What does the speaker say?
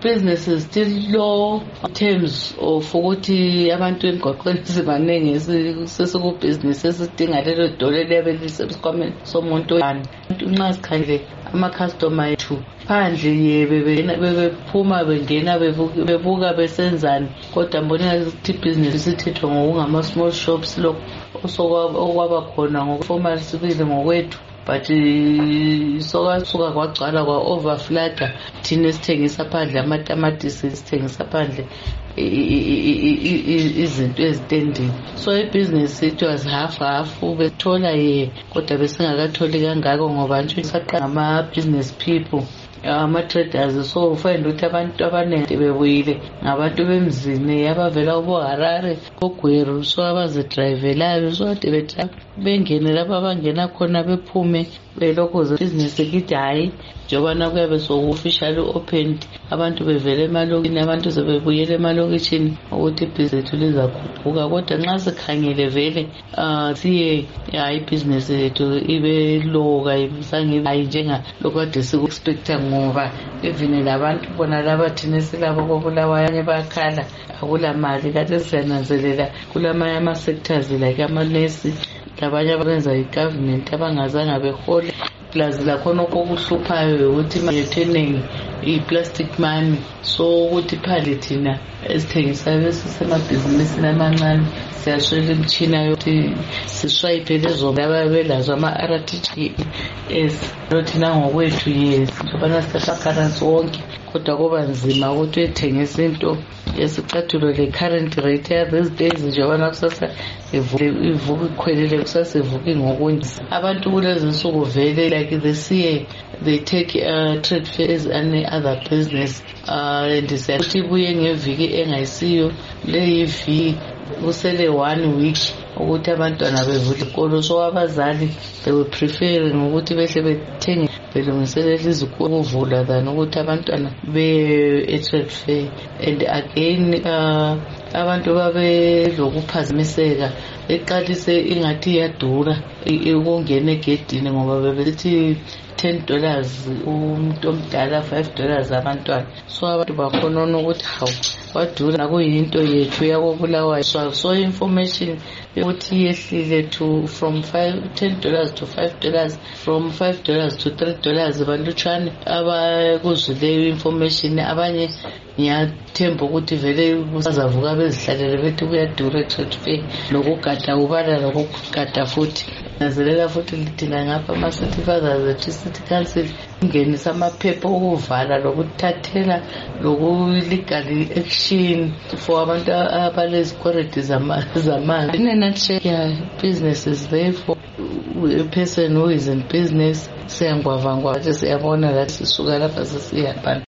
business is still low terms of ukuthi abantu emgwaqweni sibaningi sesikubusiness esidinga lelo dole lebe lisesikhwameni somuntu nxa sikhangele ama-customer ethu phandle bebephuma bengena bebuka besenzani kodwa mbonela ukuthi ibhizinesi isithethwa ngokungama-small shops lokho okwaba khona ngokuformal sibili ngokwethu but sokasuka kwagcwala kwa-overflooda thina esithengisa phandle amatamatisi sithengisa phandle izinto ezitendini so ibhizinesi it was half bethola kodwa besingakatholi kangako ngoba nje saqala ngama-business people ama-traders so find ukuthi abantu abaningi bebuyile ngabantu bemzini abavela kuboHarare koGweru so abazidrayivelayo so kade bengene lapho abangena khona bephume belokhuza ibhizinesi kithi hayi njengobana kuyabe soku-officially opened abantu bevele emalokishini abantu sebebuyela emalokishini ukuthi ibhizinesi lethu lizakhuphuka kodwa nxa sikhangele vele siye hayi ibhizinesi lethu ibe low kayisange hayi njengalokhu kade siku-expecta ngoba even labantu bona laba thina silabo koBulawayo abanye bayakhala akula mali kade siyananzelela kulamanye ama-sectors like amanesi labanye abenza i-government abangazange behole plus lakhona okuhluphayo ukuthi yethu eningi i-plastic money so ukuthi phandle thina esithengisa besisemabhizinisini amancane siyashwela imitshina yokuthi siswayipe lezo ababelazo ama-RTGS thina ngokwethu njengobana sithatha wonke kodwa kuba nzima ukuthi uyethengisa into yesicathulo le-current rate ya-these days njengobana kusasa ivuka ikhwelile kusasa ivuka ngokunye abantu kulezi nsuku vele like they take trade fairs and other business and siyakuthi ibuye ngeviki engayisiyo leyiviki kusele 1 week ukuthi abantwana bevule ikolo so abazali they were preferring ukuthi behle bethenge belungiselela izikolo ukuvula than ukuthi abantwana be-trade fair and again abantu babelokuphazamiseka eqalise ingathi iyadura ukungena egedini ngoba bebesithi $10 umuntu omdala $5 abantwana so abantu bakhona ukuthi hawu wadura kuyinto yethu yakoBulawayo so information ukuthi yehlile from $10 to $5 from $5 to $3 balutshwane abakuzwileyo information abanye ngiyathemba ukuthi vele kusazavuka bezihlalele bethi kuyadura e-trade fair lokugada ubala lokugada futhi nazelela futhi lidila ngapha ama-city fathers ethu i-city council ingenisa amaphepha okuvala lokuthathela loku-legal action for abantu abalezikwaredi zamanzi in a nutshell business is there for a person who is in business siyangwavangwa siyabona la sisuka lapha sesiyapana